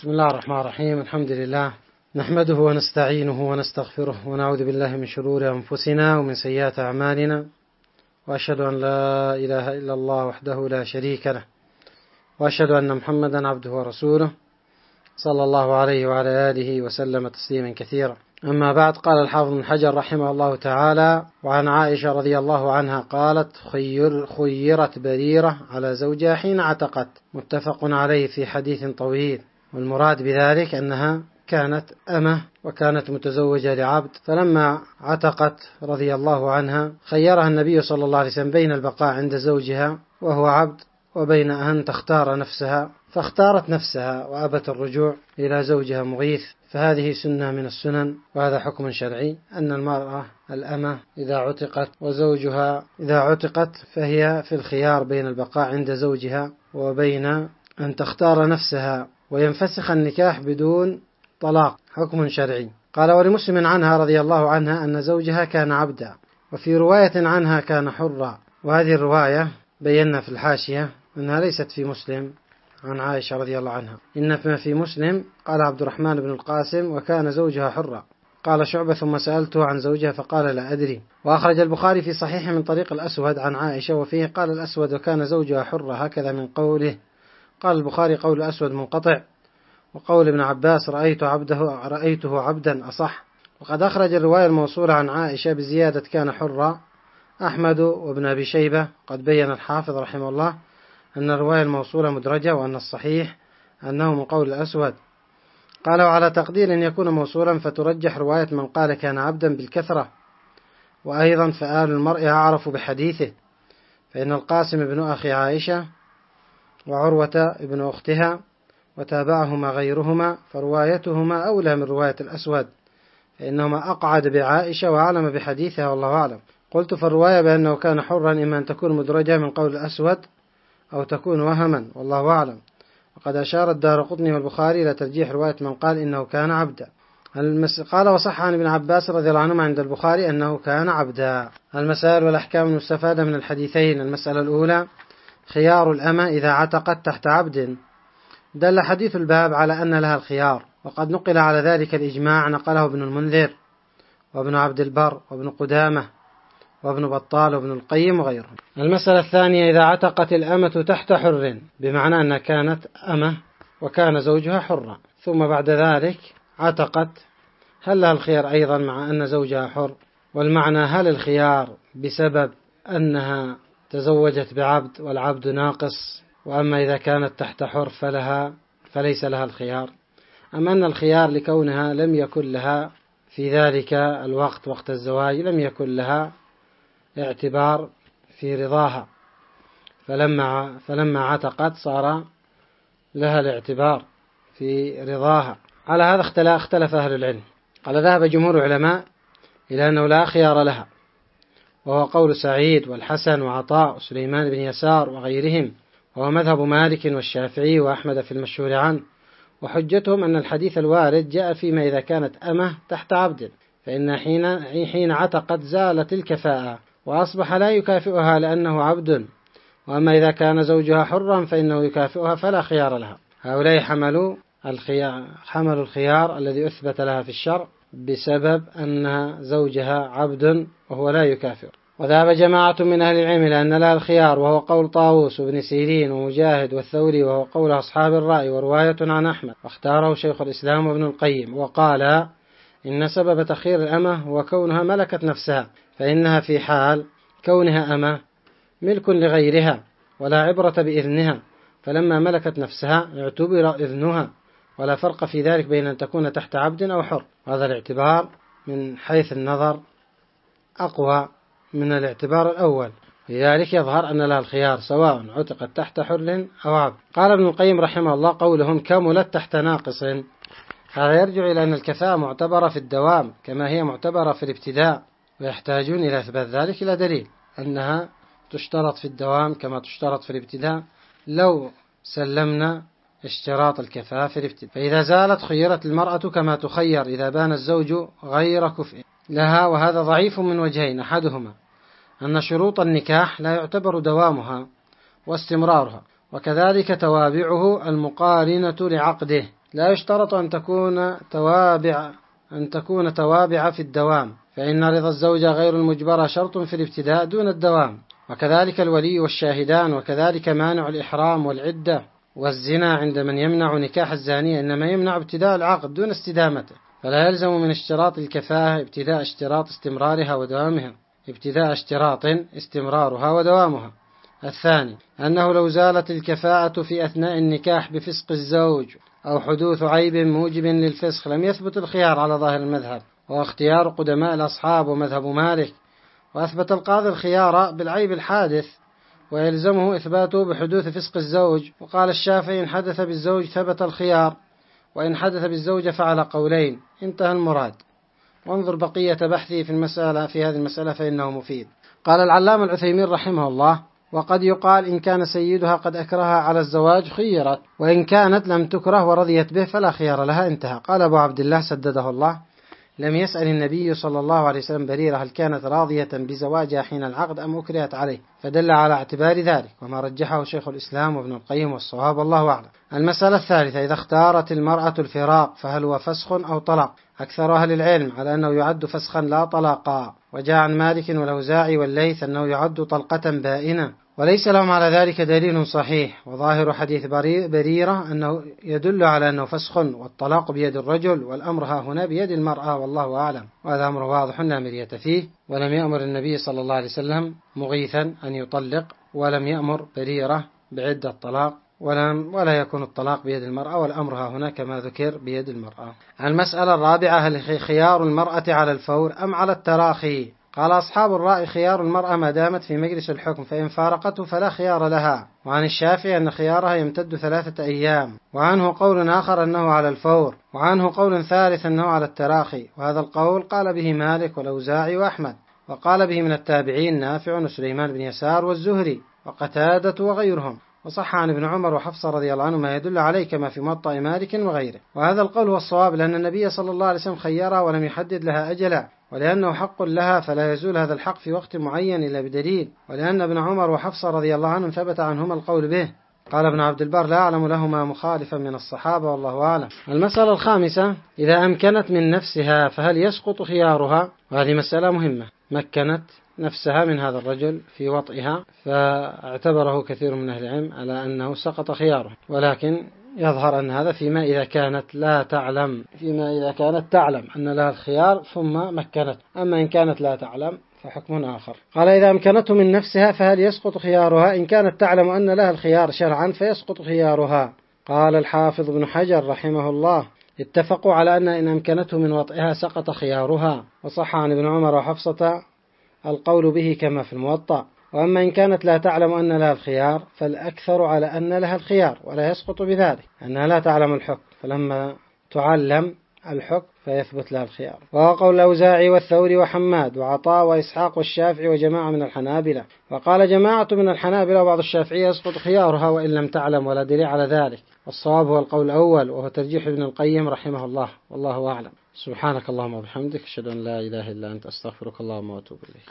بسم الله الرحمن الرحيم. الحمد لله نحمده ونستعينه ونستغفره ونعوذ بالله من شرور أنفسنا ومن سيئات أعمالنا، وأشهد أن لا إله إلا الله وحده لا شريك له، وأشهد أن محمدا عبده ورسوله صلى الله عليه وعلى آله وسلم تسليما كثيرا. أما بعد، قال الحافظ بن حجر رحمه الله تعالى: وعن عائشة رضي الله عنها قالت: خيرت بريرة على زوجها حين عتقت، متفق عليه في حديث طويل. والمراد بذلك أنها كانت أمة وكانت متزوجة لعبد، فلما عتقت رضي الله عنها خيرها النبي صلى الله عليه وسلم بين البقاء عند زوجها وهو عبد وبين أن تختار نفسها، فاختارت نفسها وأبت الرجوع إلى زوجها مغيث. فهذه سنة من السنن، وهذا حكم شرعي أن المرأة الأمة إذا عتقت وزوجها إذا عتقت فهي في الخيار بين البقاء عند زوجها وبين أن تختار نفسها وينفسخ النكاح بدون طلاق، حكم شرعي. قال: ولمسلم عنها رضي الله عنها أن زوجها كان عبدا، وفي رواية عنها كان حرا. وهذه الرواية بينا في الحاشية أنها ليست في مسلم عن عائشة رضي الله عنها، إنما في مسلم قال عبد الرحمن بن القاسم: وكان زوجها حرا. قال شعبة: ثم سألته عن زوجها فقال: لا أدري. وأخرج البخاري في صحيحه من طريق الأسود عن عائشة، وفيه قال الأسود: وكان زوجها حرا، هكذا من قوله. قال البخاري: قول الأسود منقطع، وقول ابن عباس رأيته عبدا أصح. وقد أخرج الرواية الموصولة عن عائشة بزيادة كان حرا أحمد وابن أبي شيبة. قد بين الحافظ رحمه الله أن الرواية الموصولة مدرجة، وأن الصحيح أنه من قول الأسود. قال: وعلى تقدير أن يكون موصولا فترجح رواية من قال كان عبدا بالكثرة، وأيضا فآل المرء أعرف بحديثه، فإن القاسم ابن أخي عائشة وعروة ابن أختها وتابعهما غيرهما، فروايتهما أولى من رواية الأسود، فإنهما أقعد بعائشة وأعلم بحديثها، والله أعلم. قلت: فالرواية بأنه كان حرا إما أن تكون مدرجة من قول الأسود أو تكون وهما، والله أعلم. وقد أشار الدارقطني والبخاري إلى ترجيح رواية من قال إنه كان عبدا. قال: وصح عن ابن عباس رضي الله عنهما عند البخاري أنه كان عبدا. المسائل والأحكام المستفادة من الحديثين: المسألة الأولى: خيار الأمة إذا عتقت تحت عبد. دل حديث الباب على أن لها الخيار، وقد نقل على ذلك الإجماع، نقله ابن المنذر وابن عبد البر وابن قدامة وابن بطال وابن القيم وغيرهم. المسألة الثانية: إذا عتقت الأمة تحت حر، بمعنى أنها كانت أمة وكان زوجها حرا، ثم بعد ذلك عتقت، هل لها الخيار أيضا مع أن زوجها حر؟ والمعنى: هل الخيار بسبب أنها تزوجت بعبد والعبد ناقص، وأما إذا كانت تحت حر فليس لها الخيار، أم أن الخيار لكونها لم يكن لها في ذلك الوقت، وقت الزواج، لم يكن لها اعتبار في رضاها، فلما عتقت صار لها الاعتبار في رضاها. على هذا اختلف أهل العلم. قال: ذهب جمهور العلماء إلى أنه لا خيار لها، وهو قول سعيد والحسن وعطاء وسليمان بن يسار وغيرهم، وهو مذهب مالك والشافعي وأحمد في المشهور عنه. وحجتهم أن الحديث الوارد جاء فيما إذا كانت أمة تحت عبد، فإن حين عتقت زالت الكفاءة وأصبح لا يكافئها لأنه عبد، وأما إذا كان زوجها حرا فإنه يكافئها فلا خيار لها. هؤلاء حملوا الخيار الذي أثبت لها في الشرع بسبب أن زوجها عبد وهو لا يكافئ. وذهب جماعة من أهل العلم لأن لها الخيار، وهو قول طاووس وابن سيرين ومجاهد والثوري، وهو قول أصحاب الرأي ورواية عن أحمد، واختاره شيخ الإسلام وابن القيم. وقال: إن سبب تخيير الأمة هو كونها ملكت نفسها، فإنها في حال كونها أمة ملك لغيرها ولا عبرة بإذنها، فلما ملكت نفسها اعتبر إذنها، ولا فرق في ذلك بين أن تكون تحت عبد أو حر. هذا الاعتبار من حيث النظر أقوى من الاعتبار الأول، لذلك يظهر أن لها الخيار سواء عتقت تحت حر أو عبد. قال ابن القيم رحمه الله: قولهم كملت تحت ناقص، هذا يرجع إلى أن الكفاءة معتبرة في الدوام كما هي معتبرة في الابتداء، ويحتاجون إلى إثبات ذلك إلى دليل أنها تشترط في الدوام كما تشترط في الابتداء، لو سلمنا اشتراط الكفاءة في الابتداء. فإذا زالت خيرت المرأة كما تخير إذا بان الزوج غير كفء لها، وهذا ضعيف من وجهين: أحدهما أن شروط النكاح لا يعتبر دوامها واستمرارها، وكذلك توابعه المقارنة لعقده، لا يشترط أن تكون توابع في الدوام، فإن رضا الزوجة غير المجبرة شرط في الابتداء دون الدوام، وكذلك الولي والشاهدان، وكذلك مانع الإحرام والعدة والزنا عند من يمنع نكاح الزانية إنما يمنع ابتداء العقد دون استدامته، فلا يلزم من اشتراط الكفاءة ابتداء اشتراط استمرارها ودوامها. الثاني أنه لو زالت الكفاءة في أثناء النكاح بفسق الزوج أو حدوث عيب موجب للفسخ لم يثبت الخيار على ظاهر المذهب، واختيار قدماء الأصحاب ومذهب مالك، وأثبت القاضي الخيار بالعيب الحادث ويلزمه إثباته بحدوث فسق الزوج، وقال الشافعي إن حدث بالزوج ثبت الخيار، وإن حدث بالزوجة فعلى قولين. انتهى المراد. وانظر بقية بحثي في هذه المسألة فإنه مفيد. قال العلامة العثيمين رحمه الله: وقد يقال إن كان سيدها قد أكرهها على الزواج خيرت، وإن كانت لم تكره ورضيت به فلا خيار لها. انتهى. قال أبو عبد الله سدده الله: لم يسأل النبي صلى الله عليه وسلم بريرة هل كانت راضية بزواجها حين العقد أم أكرهت عليه، فدل على اعتبار ذلك، وما رجحه شيخ الإسلام وابن القيم والصواب والله أعلم. المسألة الثالثة: إذا اختارت المرأة الفراق فهل هو فسخ أو طلاق؟ أكثر أهل العلم على أنه يعد فسخا لا طلاقا، وجاء عن مالك والأوزاعي والليث أنه يعد طلقة بائنة، وليس لهم على ذلك دليل صحيح، وظاهر حديث بريرة أنه يدل على أنه فسخ، والطلاق بيد الرجل والأمر ها هنا بيد المرأة والله أعلم، وهذا أمر واضح لا مرية فيه. ولم يأمر النبي صلى الله عليه وسلم مغيثا أن يطلق، ولم يأمر بريرة بعدة الطلاق، ولا يكون الطلاق بيد المرأة، والأمر ها هنا كما ذكر بيد المرأة. المسألة الرابعة: هل خيار المرأة على الفور أم على التراخي؟ قال أصحاب الرأي: خيار المرأة ما دامت في مجلس الحكم، فإن فارقته فلا خيار لها. وعن الشافعي أن خيارها يمتد 3 أيام، وعنه قول آخر أنه على الفور، وعنه قول ثالث أنه على التراخي، وهذا القول قال به مالك والأوزاعي وأحمد، وقال به من التابعين نافع وسليمان بن يسار والزهري وقتادة وغيرهم، وصح عن ابن عمر وحفصة رضي الله عنه ما يدل عليه كما في موطأ مالك وغيره. وهذا القول هو الصواب، لأن النبي صلى الله عليه وسلم خيرها ولم يحدد لها أجلا، ولأنه حق لها فلا يزول هذا الحق في وقت معين إلا بدليل، ولأن ابن عمر وحفصة رضي الله عنهم ثبت عنهما القول به. قال ابن عبد البر: لا أعلم لهما مخالفا من الصحابة والله أعلم. المسألة الخامسة: إذا أمكنت من نفسها فهل يسقط خيارها؟ وهذه مسألة مهمة. مكنت نفسها من هذا الرجل في وطئها، فاعتبره كثير من أهل العلم على أنه سقط خياره، ولكن يظهر أن هذا فيما إذا كانت تعلم أن لها الخيار ثم مكنت، أما إن كانت لا تعلم فحكم آخر. قال: إذا أمكنته من نفسها فهل يسقط خيارها؟ إن كانت تعلم أن لها الخيار شرعا فيسقط خيارها. قال الحافظ ابن حجر رحمه الله: اتفقوا على أن إن أمكنته من وطئها سقط خيارها، وصح عن ابن عمر وحفصة القول به كما في الموطأ. وأما إن كانت لا تعلم أن لها الخيار فالأكثر على أن لها الخيار ولا يسقط بذلك، أنها لا تعلم الحكم، فلما تعلم الحكم فيثبت لها الخيار. وهو قول الأوزاعي والثوري وحماد وعطاء وإسحاق والشافعي وجماعة من الحنابلة. وقال جماعة من الحنابلة وبعض الشافعية يسقط خيارها وإن لم تعلم، ولا دليل على ذلك. والصواب هو القول الأول، وهو ترجيح ابن القيم رحمه الله والله أعلم. سبحانك اللهم وبحمدك، أشهد أن لا إله إلا أنت، أستغفرك اللهم وأتوب إليك.